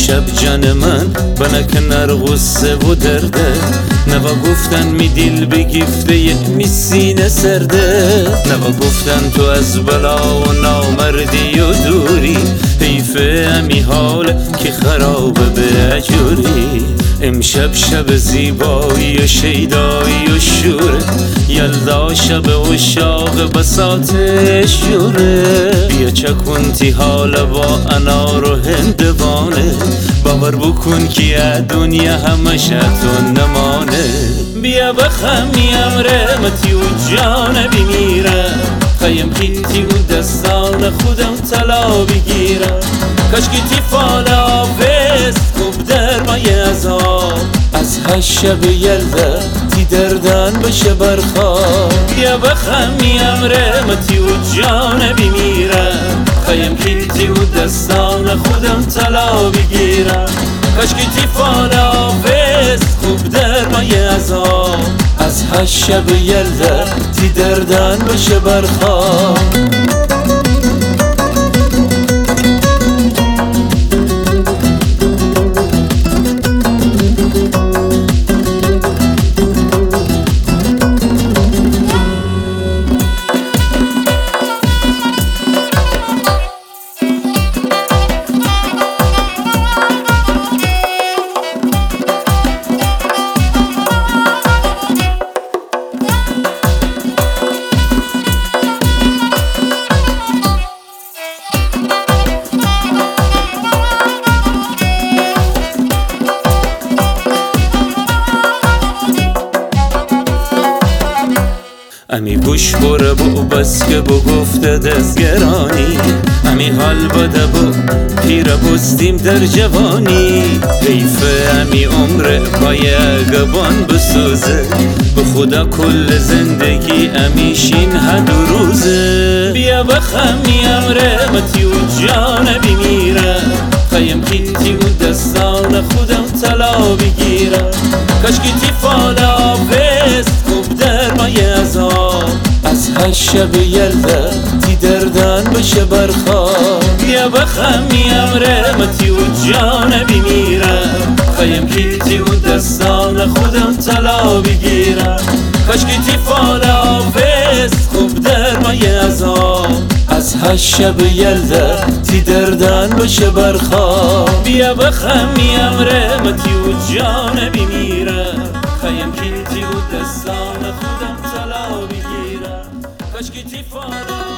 امشب جان من بنکنر غصه و درده نوا گفتن می دیل بگیفته می سینه سرده نوا گفتن تو از بلا و نامردی و دوری حیفه امی حال که خرابه به اجوری امشب شب زیبایی و شیدایی و شوره یلدا شب عشاق بساط شوره بیا چکونتی حال با انار و هندوانه باور بکن که دنیا همش تو نمانه بیا بخمیم رحمتی و جان بمیرم خیم کیتی و دستان خودم طلا بگیرم کاشکی فال آفز خوب در مایه عذاب از هشت شب یلده تی دردن بشه برخواب بیا بخمیم رحمتی و جان بمیرم خیم کیتی و دستان خودم طلا بگیرم کاشکی تی فال آفز خوب در مایه عذاب از هشت شب یلده تی دردن بشه برخواب امی گوش بره بو بس که بو گفته دزگرانی امی حال بده بو پیر بستیم در جوانی حیفه امی عمر پای گبان بسوزه به خدا کل زندگی امیشین هد و روزه بیا بخمیم رحمتی و جان بمیرم خیم کیتی و دستان خودم طلا بگیرم کاشکی تی فال آفز خوب در مایه عذاب از هشت شب یلده تی دردن بشه برخواب بیا بخمیم رحمتی و جان بمیرم خیم کیتی و دستان خودم طلا بگیرم کاشکی تی فال آفز خوب در مایه عذاب از هشت شب یلده تی دردن بشه برخواب بیا بخمیم رحمتی و جان بمیرم خیم کیتی و دستان خودم طلا بگیرم کاشکی تی فال